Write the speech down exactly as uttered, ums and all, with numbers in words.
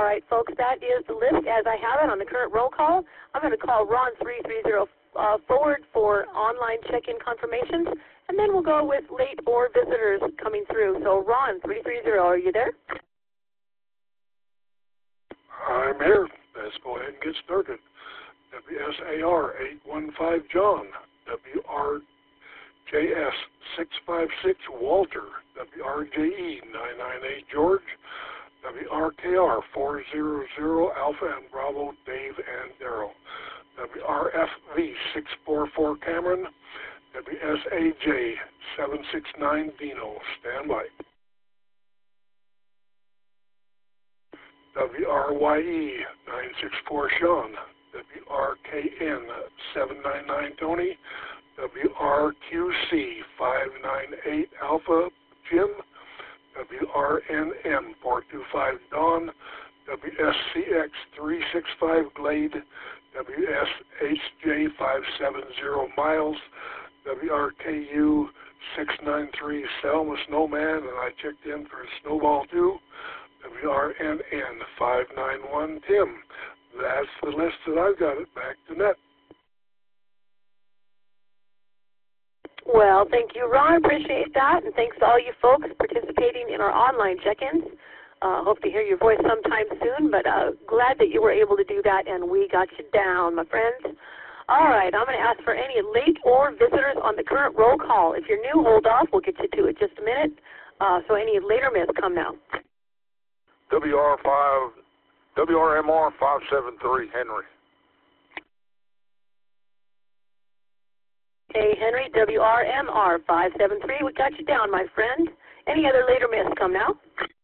right, folks, that is the list as I have it on the current roll call. I'm going to call Ron three three zero uh, forward for online check-in confirmations, and then we'll go with late or visitors coming through. So, Ron three three zero, are you there? I'm here. Let's go ahead and get started. W S A R eight one five John, W R J S six five six Walter, W R J E nine nine eight George, W R K R four zero zero Alpha and Bravo Dave and Daryl, W R F V six four four Cameron, W S A J seven six nine Dino, stand by. W R Y E nine six four Sean, W R K N seven nine nine Tony, W R Q C five nine eight Alpha Jim, W R N M four two five Dawn, W S C X three six five Glade, W S H J five seven zero Miles, W R K U six nine three Selma Snowman, and I checked in for Snowball two, W R N N five nine one Tim. That's the list that I've got it. Back to net. Well, thank you, Ron. Appreciate that. And thanks to all you folks participating in our online check-ins. Uh, hope to hear your voice sometime soon, but uh, glad that you were able to do that, and we got you down, my friends. All right, I'm going to ask for any late or visitors on the current roll call. If you're new, hold off. We'll get you to it just a minute. Uh, so any later miss, come now. W R five, W R M R five seven three, Henry. Hey, Henry, W R M R five seven three. We got you down, my friend. Any other later miss, come now.